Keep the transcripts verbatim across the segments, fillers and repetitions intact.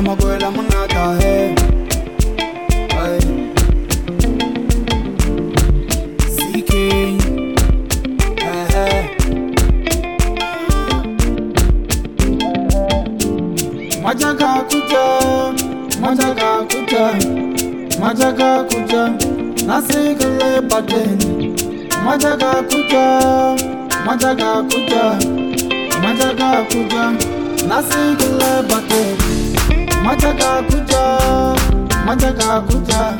makwela mongata he C K Majaga kuja, majaga kuja, majaga kuja, nasikile pateni. Majaga kuja, majaga kuja, majaga kuja, nasikile pateni. Majaga kuja, majaga kuja,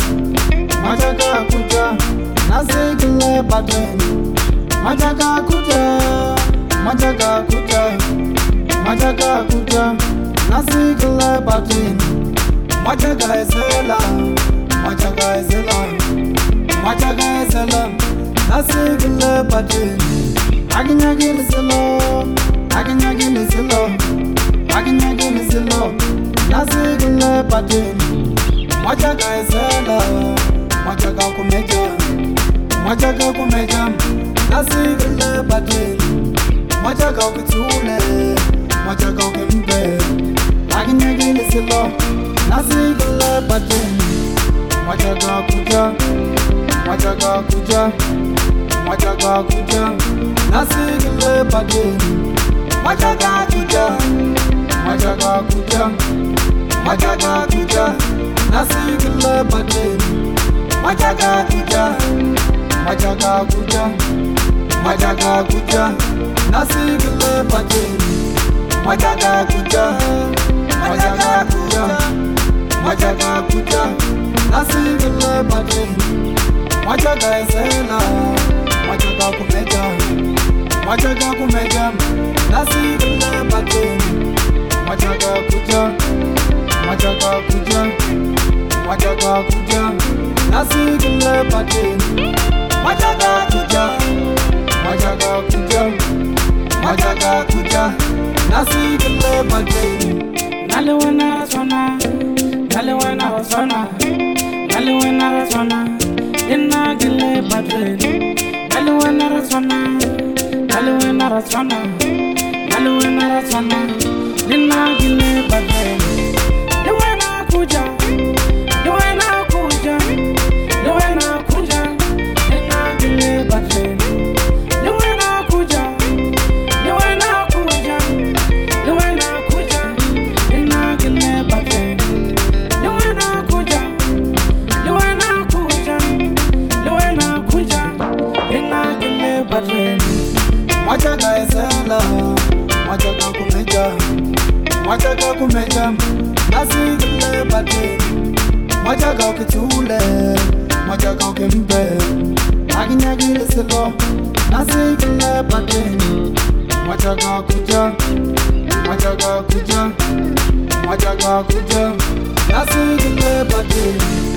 majaga kuja, nasikile pateni. Majaga kuja, majaga kuja, majaga kuja, nasikile pateni. Majaga ezela, majaga ezela, majaga ezela, nasikile pateni. Aginyagile zelo, aginyagile zelo, aginyagile zelo, nasikile pateni. Majaga ezela, majaga kumeja, majaga kumeja, nasikile pateni. Majaga ukitule, majaga ukimpe. Aginyagile zelo, nasikile pateni. Majaga kuja, majaga kuja, majaga kuja, nasikile pateni. Majaga kuja, majaga kuja, majaga kuja, nasikile pateni. Majaga kuja, majaga kuja, majaga kuja, nasikile pateni. Majaga kuja, majaga kuja, majaga kuja, nasikile pateni. Majaga ezela, majaga kumeja, majaga kumeja, nasikile pateni. Majaga kuja, majaga kuja, majaga kuja, nasikile pateni. Majaga kuja, majaga kuja, majaga kuja, nasikile pateni. Nale wena rasona, nale wena rasona, nale wena rasona, ina gile pateni. Nale wena rasona, nale wena rasona, nale wena rasona, ina gile pateni. Le wena kuja, le wena kuja, le wena kuja, ina gile pateni. Le wena kuja, le wena kuja, le wena kuja, ina gile pateni. Le wena kuja, le wena kuja, le wena kuja, ina gile pateni. Majaga ezela, majaga kumeja, majaga kumeja, nasikile pateni. Majaga ukitule, majaga ukimpe. Aginyagile zelo, nasikile pateni. Majaga kuja, majaga kuja, majaga kuja, nasikile pateni.